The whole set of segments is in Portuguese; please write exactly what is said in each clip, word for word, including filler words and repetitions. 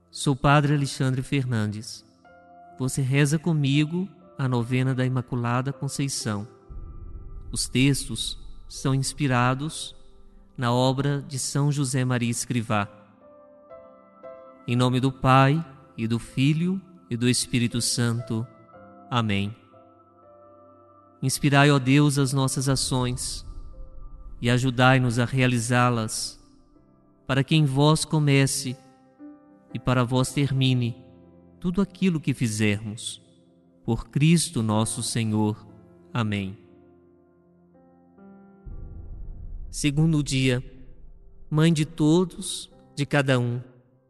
Sou Padre Alexandre Fernandes. Você reza comigo a novena da Imaculada Conceição. Os textos são inspirados na obra de São José Maria Escrivá. Em nome do Pai, e do Filho, e do Espírito Santo. Amém. Inspirai, ó Deus, as nossas ações e ajudai-nos a realizá-las, para que em vós comece e para vós termine tudo aquilo que fizermos. Por Cristo nosso Senhor. Amém. Segundo dia, Mãe de todos, de cada um.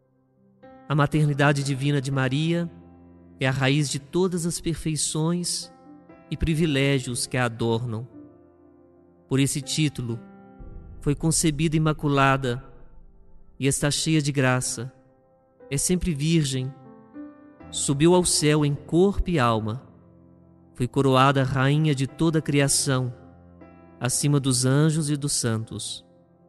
A maternidade divina de Maria é a raiz de todas as perfeições e privilégios que a adornam. Por esse título, foi concebida imaculada e está cheia de graça. É sempre virgem, subiu ao céu em corpo e alma. Foi coroada rainha de toda a criação, acima dos anjos e dos santos.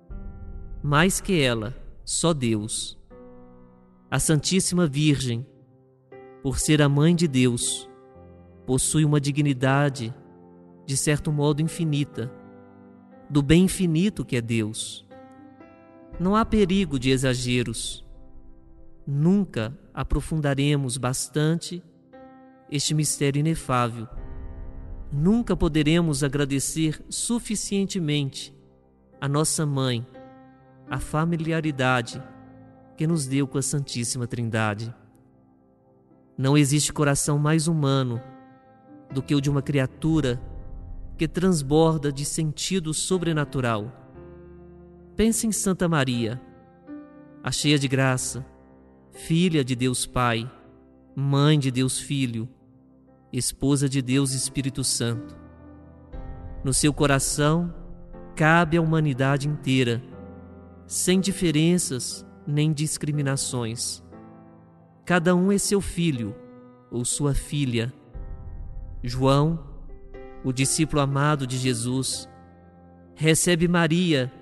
Mais que ela, só Deus. A Santíssima Virgem, por ser a mãe de Deus, possui uma dignidade, de certo modo infinita, do bem infinito que é Deus. Não há perigo de exageros. Nunca aprofundaremos bastante este mistério inefável. Nunca poderemos agradecer suficientemente a nossa Mãe, a familiaridade que nos deu com a Santíssima Trindade. Não existe coração mais humano do que o de uma criatura que transborda de sentido sobrenatural. Pense em Santa Maria, a cheia de graça, filha de Deus Pai, mãe de Deus Filho, esposa de Deus Espírito Santo. No seu coração cabe a humanidade inteira, sem diferenças nem discriminações. Cada um é seu filho ou sua filha. João, o discípulo amado de Jesus, recebe Maria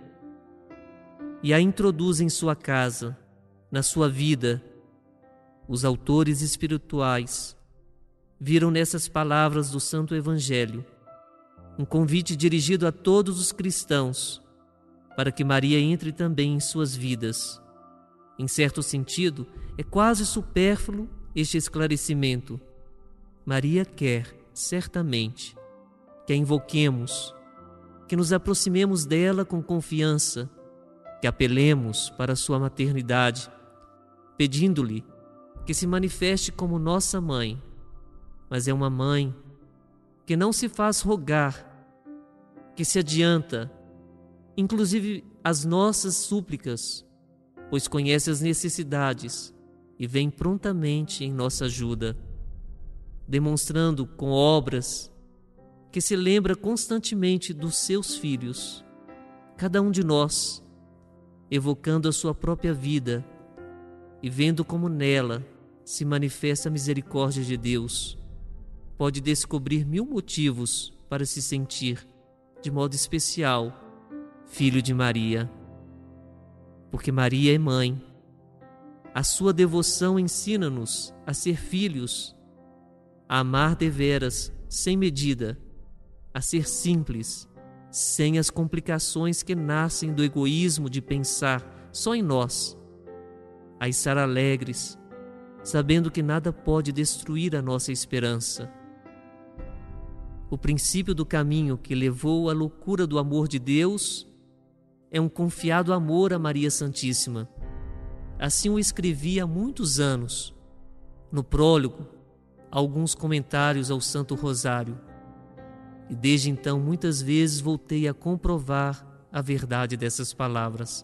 e a introduz em sua casa, na sua vida. Os autores espirituais viram nessas palavras do Santo Evangelho um convite dirigido a todos os cristãos para que Maria entre também em suas vidas. Em certo sentido, é quase supérfluo este esclarecimento. Maria quer, certamente, que a invoquemos, que nos aproximemos dela com confiança, que apelemos para sua maternidade, pedindo-lhe que se manifeste como nossa mãe, mas é uma mãe que não se faz rogar, que se adianta, inclusive às nossas súplicas, pois conhece as necessidades e vem prontamente em nossa ajuda, demonstrando com obras que se lembra constantemente dos seus filhos, cada um de nós, evocando a sua própria vida e vendo como nela se manifesta a misericórdia de Deus, pode descobrir mil motivos para se sentir, de modo especial, filho de Maria. Porque Maria é mãe. A sua devoção ensina-nos a ser filhos, a amar deveras, sem medida, a ser simples, sem as complicações que nascem do egoísmo de pensar só em nós, a estar alegres, sabendo que nada pode destruir a nossa esperança. O princípio do caminho que levou à loucura do amor de Deus é um confiado amor a Maria Santíssima. Assim o escrevi há muitos anos. No prólogo, alguns comentários ao Santo Rosário. E desde então muitas vezes voltei a comprovar a verdade dessas palavras.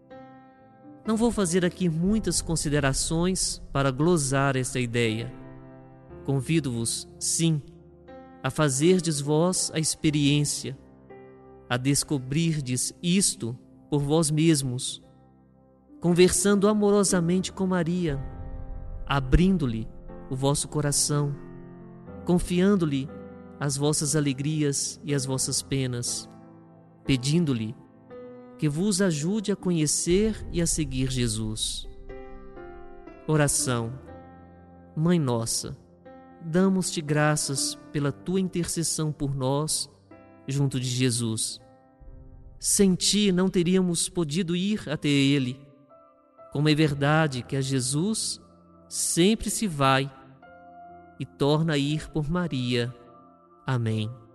Não vou fazer aqui muitas considerações para glosar essa ideia. Convido-vos, sim, a fazerdes vós a experiência, a descobrirdes isto por vós mesmos, conversando amorosamente com Maria, abrindo-lhe o vosso coração, confiando-lhe as vossas alegrias e as vossas penas, pedindo-lhe que vos ajude a conhecer e a seguir Jesus. Oração. Mãe nossa, damos-te graças pela tua intercessão por nós junto de Jesus. Sem ti não teríamos podido ir até ele. Como é verdade que a Jesus sempre se vai e torna a ir por Maria. Amém.